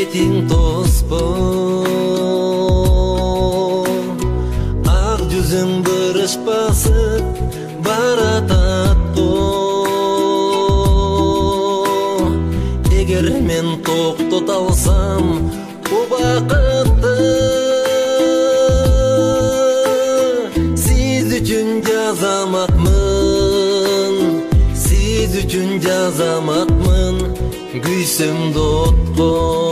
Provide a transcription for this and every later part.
бетиң тоспон, ак жүзүң бырыш басып баратат го. Эгер мен токтото алсам убакытты, сиз үчүн жазамакмын, сиз үчүн жазамакмын күйсөмдү отко.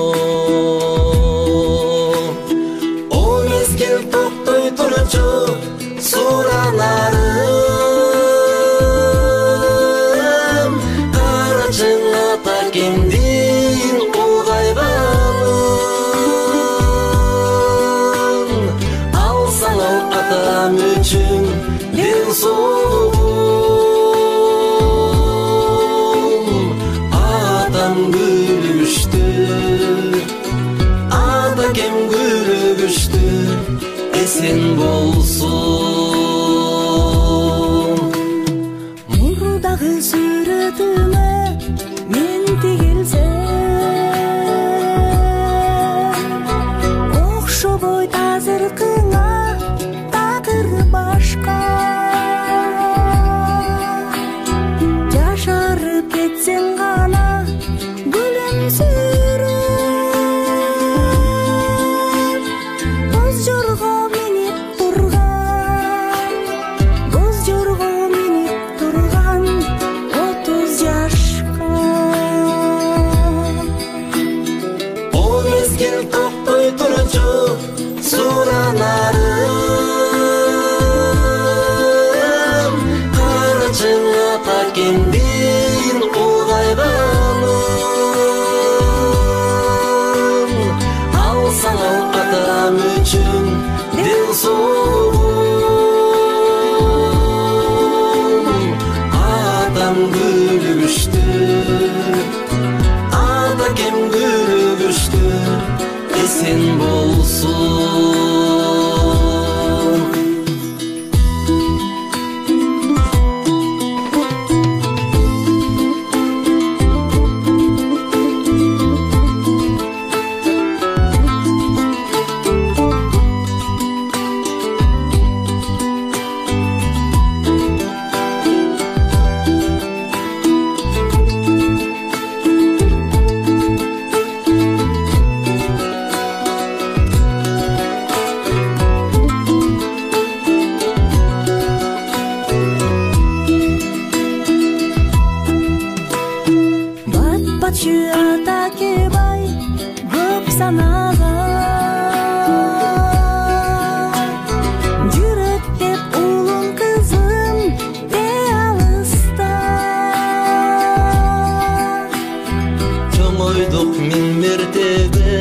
О мезгил токтой турчу суранарым, карачың ата кемдин улгайганын. Алсаң ал атам үчүн ден соолугум, атам күлүштү, ата кем күлүштү, эсен болсун. Мурдагы сүрөтүмө мен тигилсем, окшобойт азыркыңа такыр башка. Жашарып кетсең гана күлүмсүрөп, боз жорго минип турган, боз жорго минип турган 30 жашка. О мезгил токтой турчу суранарым, карачың ата кемдин улгайганын. Алсаң ал атам үчүн ден соолугум, атам күлүштү, ата кем күлүштү, эсен болсун. Батчы ата кебай көп санаган, жүрөт деп улун кызым де алыста. Чоңойдук миң мертебе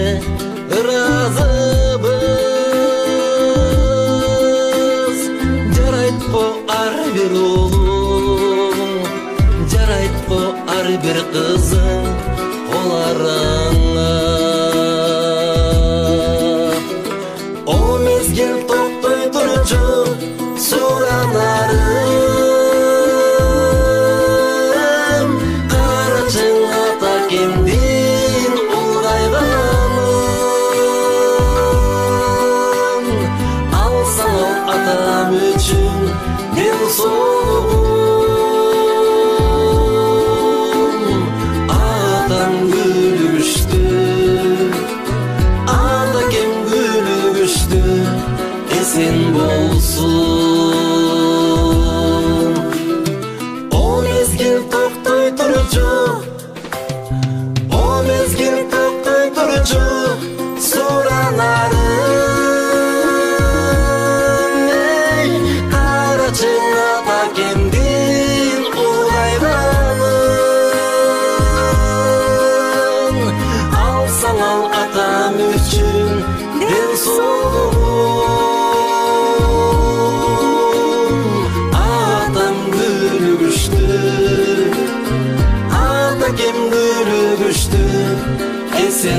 ыраазыбыз, жарайтпы ар бир улуң, жарайтпы ар бир кызың коларыңа. О мезгил токтой турчу суранарым, карачың ата кемдин улгайганын. Алсаң ал атам үчүн ден соолугум, атам күлүштү, ата кем күлүштү, эсен болсун. О мезгил токтой турчу, о мезгил токтой турчу суранарым, карачың ата кемдин улгайганын. Алсаң ал атам үчүн ден соолугум, атам күлүштү, ата кем күлүштү, эсен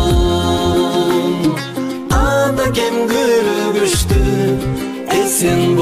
болсун. Ата кем күлүштү, эсен